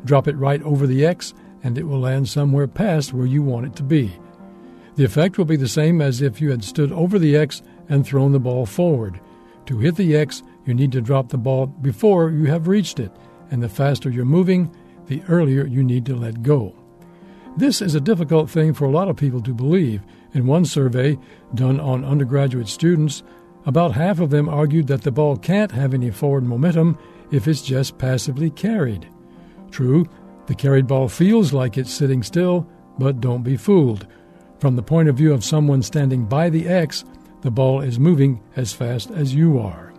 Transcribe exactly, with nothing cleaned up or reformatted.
drop it right over the X, and it will land somewhere past where you want it to be. The effect will be the same as if you had stood over the X and thrown the ball forward. To hit the X, you need to drop the ball before you have reached it, and the faster you're moving, the earlier you need to let go. This is a difficult thing for a lot of people to believe. In one survey done on undergraduate students, about half of them argued that the ball can't have any forward momentum if it's just passively carried. True, the carried ball feels like it's sitting still, but don't be fooled. From the point of view of someone standing by the X, the ball is moving as fast as you are.